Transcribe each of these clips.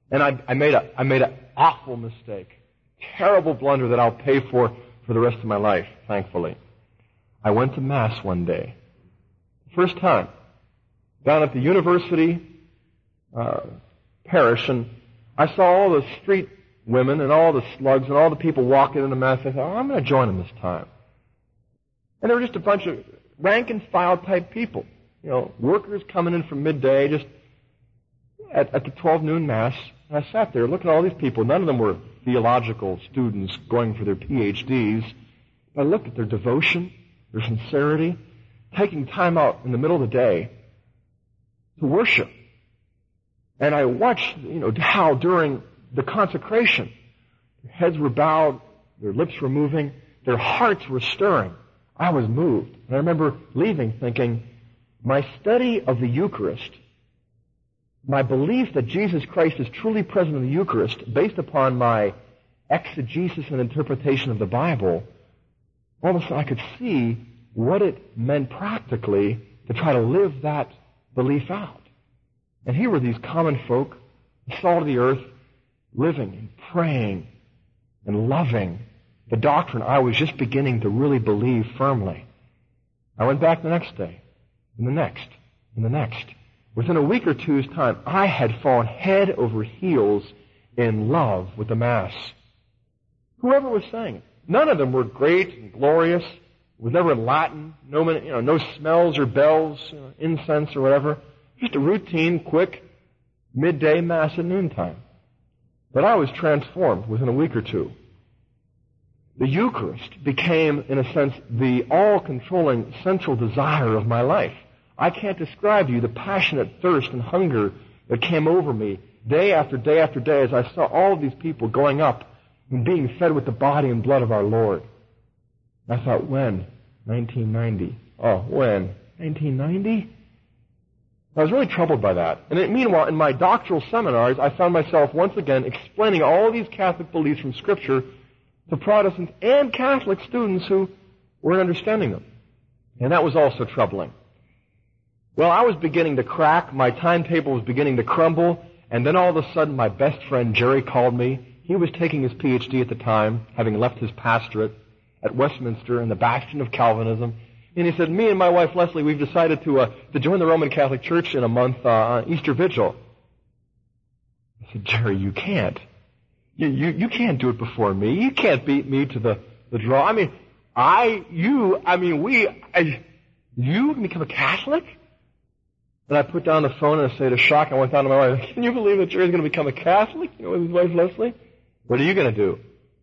And I made an awful mistake. Terrible blunder that I'll pay for the rest of my life, thankfully. I went to Mass one day. First time. Down at the university parish, and I saw all the street women and all the slugs and all the people walking into Mass. I thought, oh, I'm going to join them this time. And there were just a bunch of rank and file type people. You know, workers coming in from midday, just at the 12 noon Mass. And I sat there looking at all these people. None of them were theological students going for their PhDs. But I looked at their devotion, their sincerity, taking time out in the middle of the day to worship. And I watched, how during the consecration, their heads were bowed, their lips were moving, their hearts were stirring. I was moved. And I remember leaving thinking, my study of the Eucharist, my belief that Jesus Christ is truly present in the Eucharist, based upon my exegesis and interpretation of the Bible, all of a sudden I could see what it meant practically to try to live that belief out. And here were these common folk, the salt of the earth, living and praying and loving the doctrine I was just beginning to really believe firmly. I went back the next day, and the next, and the next. Within a week or two's time, I had fallen head over heels in love with the Mass. Whoever was saying it. None of them were great and glorious. It was never in Latin. No smells or bells, incense or whatever. Just a routine, quick, midday Mass at noontime. But I was transformed within a week or two. The Eucharist became, in a sense, the all-controlling central desire of my life. I can't describe to you the passionate thirst and hunger that came over me day after day after day as I saw all of these people going up and being fed with the body and blood of our Lord. I thought, when? 1990. Oh, when? 1990? I was really troubled by that. And meanwhile, in my doctoral seminars, I found myself once again explaining all these Catholic beliefs from Scripture to Protestants and Catholic students who weren't understanding them. And that was also troubling. Well, I was beginning to crack, my timetable was beginning to crumble, and then all of a sudden my best friend Jerry called me. He was taking his PhD at the time, having left his pastorate at Westminster in the bastion of Calvinism. And he said, me and my wife Leslie, we've decided to join the Roman Catholic Church in a month on Easter Vigil. I said, Jerry, you can't. You can't do it before me. You can't beat me to the draw. You can become a Catholic? And I put down the phone and I said, to shock, I went down to my wife, can you believe that Jerry's going to become a Catholic? With his wife Leslie? What are you going to do?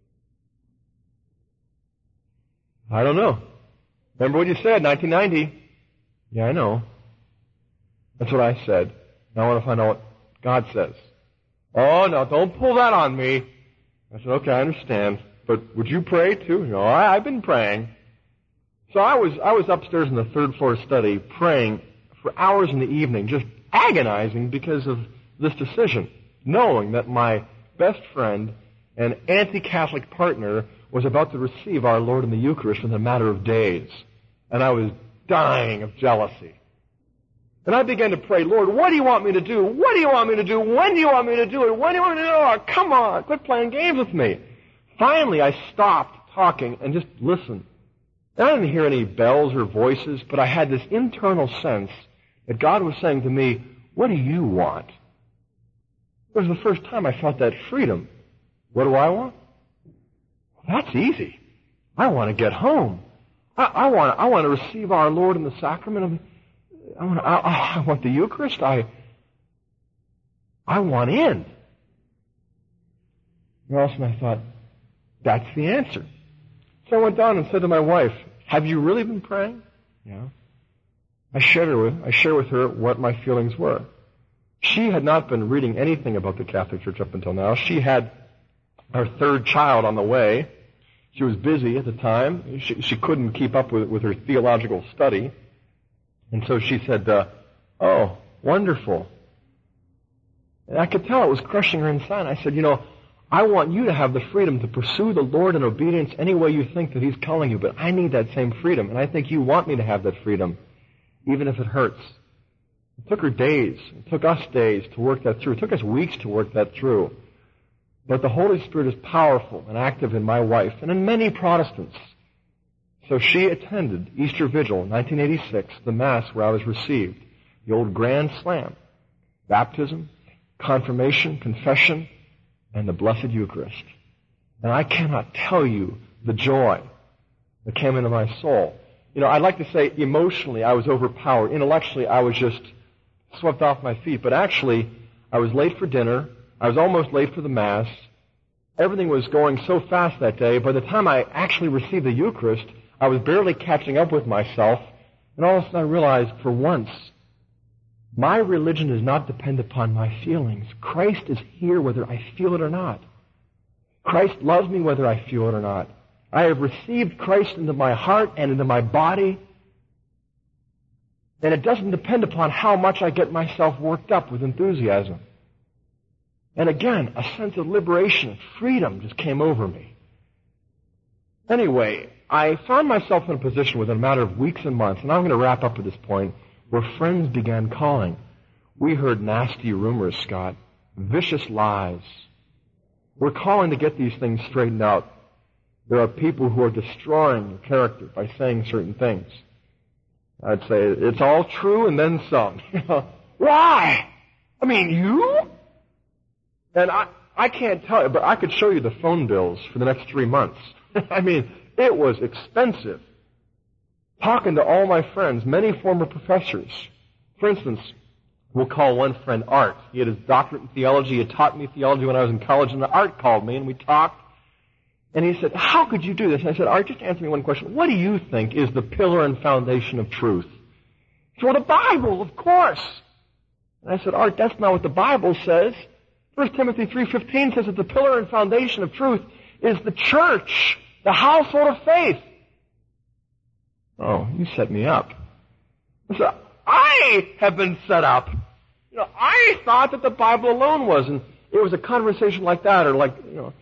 I don't know. Remember what you said, 1990? Yeah, I know. That's what I said. Now I want to find out what God says. Oh, no, don't pull that on me. I said, okay, I understand. But would you pray too? No, I've been praying. So I was upstairs in the third floor study praying for hours in the evening, just agonizing because of this decision, knowing that my best friend and anti-Catholic partner was about to receive our Lord in the Eucharist in a matter of days. And I was dying of jealousy. And I began to pray, Lord, what do you want me to do? What do you want me to do? When do you want me to do it? When do you want me to do it? Oh, come on, quit playing games with me. Finally, I stopped talking and just listened. And I didn't hear any bells or voices, but I had this internal sense that God was saying to me, what do you want? It was the first time I felt that freedom. What do I want? Well, that's easy. I want to get home. I want to receive our Lord in the sacrament of. I want the Eucharist. I want in. And also I thought, that's the answer. So I went down and said to my wife, have you really been praying? Yeah. I shared with her what my feelings were. She had not been reading anything about the Catholic Church up until now. She had her third child on the way. She was busy at the time. She couldn't keep up with her theological study. And so she said, oh, wonderful. And I could tell it was crushing her inside. I said, I want you to have the freedom to pursue the Lord in obedience any way you think that He's calling you, but I need that same freedom, and I think you want me to have that freedom, even if it hurts. It took her days. It took us days to work that through. It took us weeks to work that through. But the Holy Spirit is powerful and active in my wife and in many Protestants. So she attended Easter Vigil in 1986, the Mass where I was received. The old Grand Slam. Baptism, confirmation, confession, and the Blessed Eucharist. And I cannot tell you the joy that came into my soul. You know, I'd like to say emotionally I was overpowered. Intellectually I was just swept off my feet. But actually, I was late for dinner. I was almost late for the Mass. Everything was going so fast that day. By the time I actually received the Eucharist, I was barely catching up with myself. And all of a sudden I realized, for once, my religion does not depend upon my feelings. Christ is here whether I feel it or not. Christ loves me whether I feel it or not. I have received Christ into my heart and into my body. And it doesn't depend upon how much I get myself worked up with enthusiasm. And again, a sense of liberation and freedom just came over me. Anyway, I found myself in a position within a matter of weeks and months, and I'm going to wrap up at this point, where friends began calling. We heard nasty rumors, Scott, vicious lies. We're calling to get these things straightened out. There are people who are destroying your character by saying certain things. I'd say, it's all true and then some. Why? I mean, you? And I can't tell you, but I could show you the phone bills for the next 3 months. I mean, it was expensive. Talking to all my friends, many former professors. For instance, we'll call one friend Art. He had his doctorate in theology. He had taught me theology when I was in college, and Art called me, and we talked. And he said, how could you do this? And I said, Art, just answer me one question. What do you think is the pillar and foundation of truth? He said, well, the Bible, of course. And I said, Art, that's not what the Bible says. 1 Timothy 3:15 says that the pillar and foundation of truth is the church, the household of faith. Oh, you set me up. I said, I have been set up. You know, I thought that the Bible alone was, and it was a conversation like that, or like, you know,